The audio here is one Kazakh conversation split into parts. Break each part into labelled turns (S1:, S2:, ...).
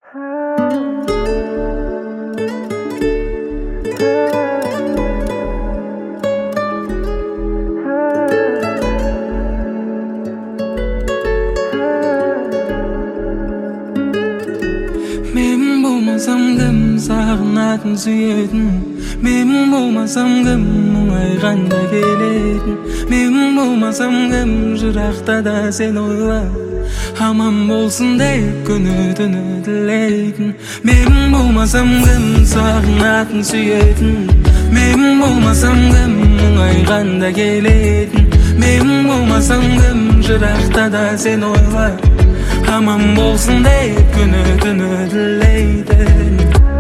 S1: Мен болмасам кім сағынатын сүйетін, мен болмасам кім мұңайғанда келетін, мен болмасам кім жырақта да сен ойлап аман болсын деп күні түні тілейтін. Мен болмасам кім сағынатын сүйетін, мен болмасам кім мұңайғанда келетін, мен болмасам кім жырақта да сен ойлап аман болсын деп күні түні тілейтін.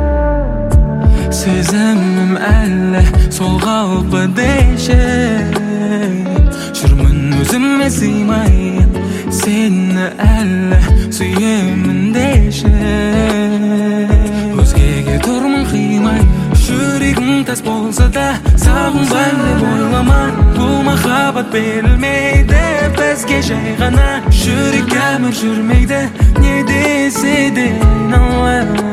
S1: Сезімім әлі сол қалпы деші, жүрмін өзіме сыймай, сені әлі сүйемін деші. Өзгеге тұрмын қимай, жүрегің тас болса да сағынбайм деп ойлама. Бұл махаббат берілмейді бізге жай ғана, жүрек әмір жүрмейді не десе де айналып.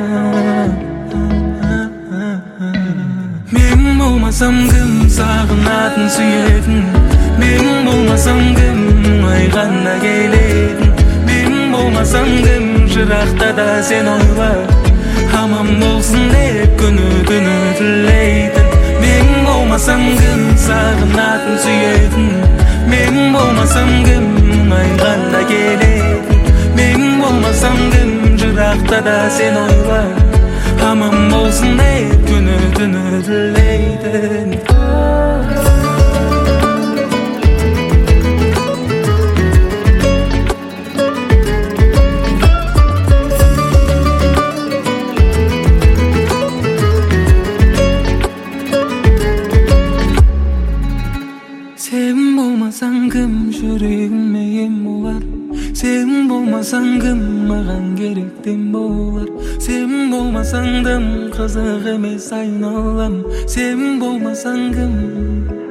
S1: Мен болмасам кім сағынатын сүйетін, мен болмасам кім мұңайғанда келетін, мен болмасам кім жырақта да сен ойлап аман болсын деп күні түні тілейтін. Мен болмасам кім сағынатын сүйетін, мен болмасам кім мұңайғанда келетін, мен болмасам кім жырақта да сен ойлап аман болсын деп күні түні тілейтін. Сен болмасаң кім жүрегіме ем болар, сен болмасаң кім маған керектен болар, сен болмасаң дым қызық емес айналам, сен болмасаң кім